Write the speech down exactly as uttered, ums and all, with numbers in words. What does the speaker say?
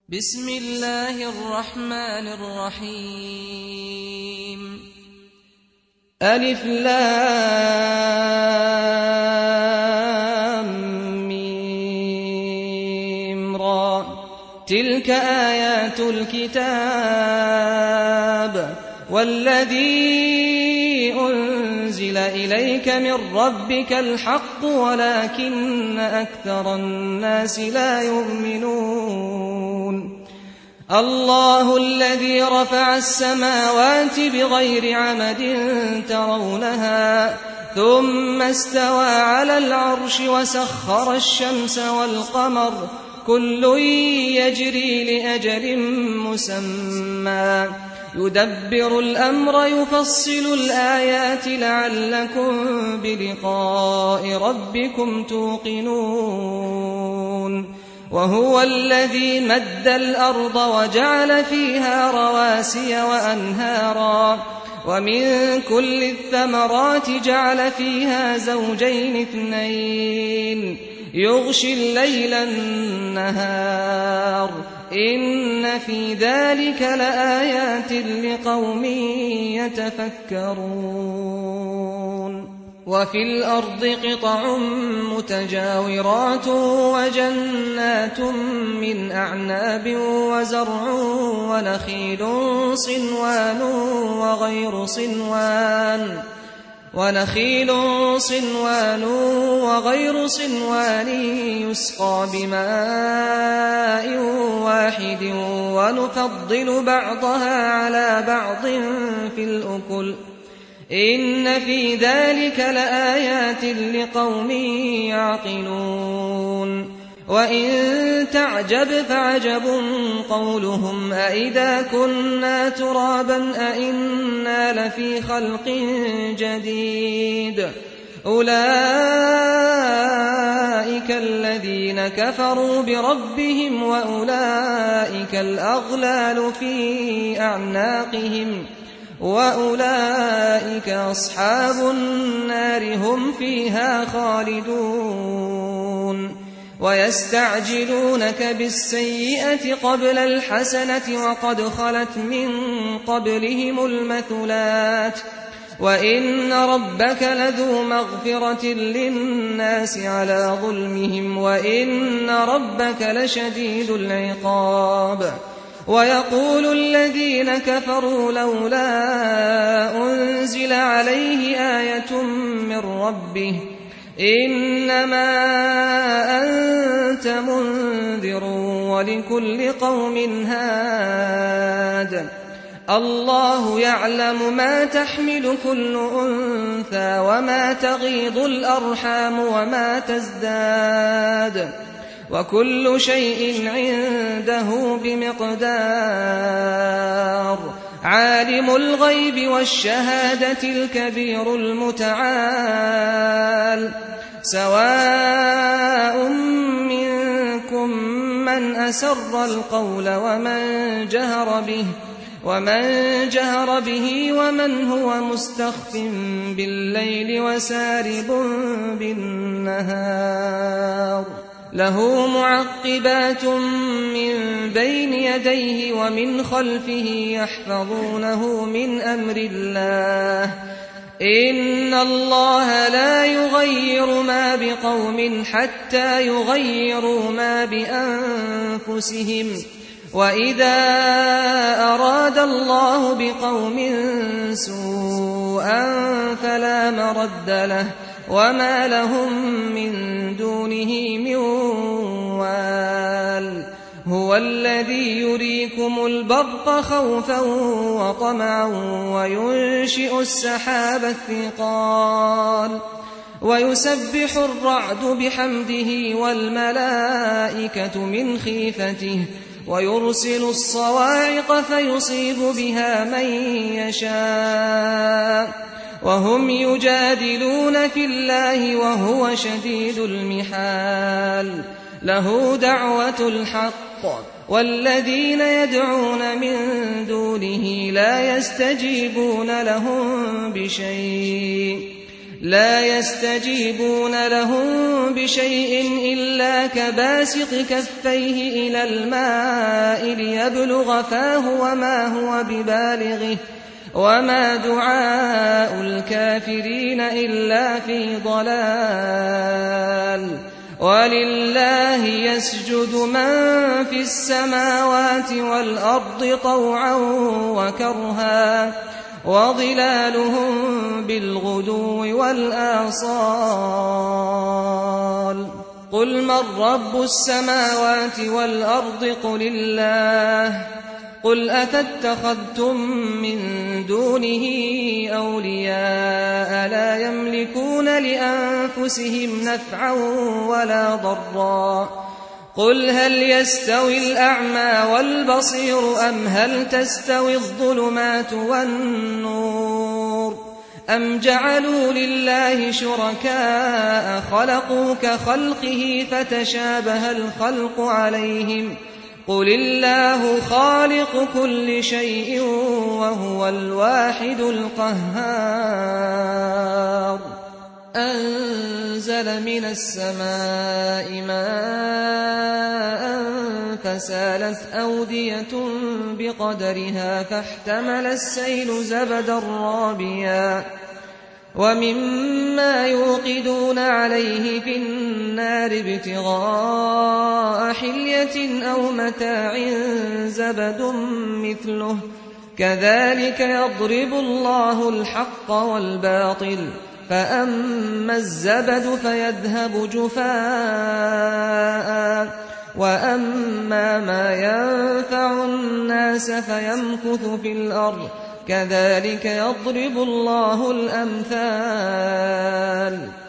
بسم الله الرحمن الرحيم ألف لام ميم را تلك آيات الكتاب والذي أنزل إليك من ربك الحق ولكن أكثر الناس لا يؤمنون الله الذي رفع السماوات بغير عمد ترونها ثم استوى على العرش وسخر الشمس والقمر كل يجري لأجل مسمى يدبر الأمر يفصل الآيات لعلكم بلقاء ربكم توقنون وهو الذي مد الأرض وجعل فيها رواسي وأنهارا ومن كل الثمرات جعل فيها زوجين اثنين يغشي الليل النهار إن في ذلك لآيات لقوم يتفكرون وفي الأرض قطع متجاورات وجنات من أعناب وزرع ونخيل صنوان وغير صنوان ونخيل صنوان وغير صنوان يسقى بماء واحد ونفضل بعضها على بعض في الأكل إن في ذلك لآيات لقوم يعقلون وإن تعجب فعجب قولهم أإذا كنا ترابا أإنا لفي خلق جديد أولئك الذين كفروا بربهم وأولئك الأغلال في أعناقهم وأولئك أصحاب النار هم فيها خالدون ويستعجلونك بالسيئة قبل الحسنة وقد خلت من قبلهم المثلات وإن ربك لذو مغفرة للناس على ظلمهم وإن ربك لشديد العقاب ويقول الذين كفروا لولا أنزل عليه آية من ربه إنما أنت منذر ولكل قوم هاد الله يعلم ما تحمل كل أنثى وما تغيض الأرحام وما تزداد وكل شيء عنده بمقدار عالم الغيب والشهادة الكبير المتعال سواء منكم من أسر القول ومن جهر به ومن جهر به ومن هو مستخف بالليل وسارب بالنهار له معقبات من بين يديه ومن خلفه يحفظونه من أمر الله إن الله لا يغير ما بقوم حتى يغيروا ما بأنفسهم وإذا أراد الله بقوم سوءا فلا مرد له وما لهم من دونه من وال هو الذي يريكم البرق خوفا وطمعا وينشئ السحاب الثقال ويسبح الرعد بحمده والملائكة من خيفته ويرسل الصواعق فيصيب بها من يشاء وهم يجادلون في الله وهو شديد المحال له دعوة الحق والذين يدعون من دونه لا يستجيبون لهم بشيء لا يستجيبون لهم بشيء إلا كباسط كفيه إلى الماء ليبلغ فاه وما هو ببالغه وما دعاء الكافرين إلا في ضلال ولله يسجد من في السماوات والأرض طوعا وكرها وظلالهم بالغدو والآصال قل من رب السماوات والأرض قل الله قل أفاتخذتم من دونه أولياء لا يملكون لأنفسهم نفعا ولا ضرا قل هل يستوي الأعمى والبصير أم هل تستوي الظلمات والنور أم جعلوا لله شركاء خلقوا كخلقه فتشابه الخلق عليهم قل الله خالق كل شيء وهو الواحد القهار أنزل من السماء ماء فسالت أودية بقدرها فاحتمل السيل زبدا رابيا ومما يوقدون عليه في النار ابتغاء حلية أو متاع زبد مثله كذلك يضرب الله الحق والباطل فأما الزبد فيذهب جفاء وأما ما ينفع الناس فيمكث في الأرض كذلك يضرب الله الأمثال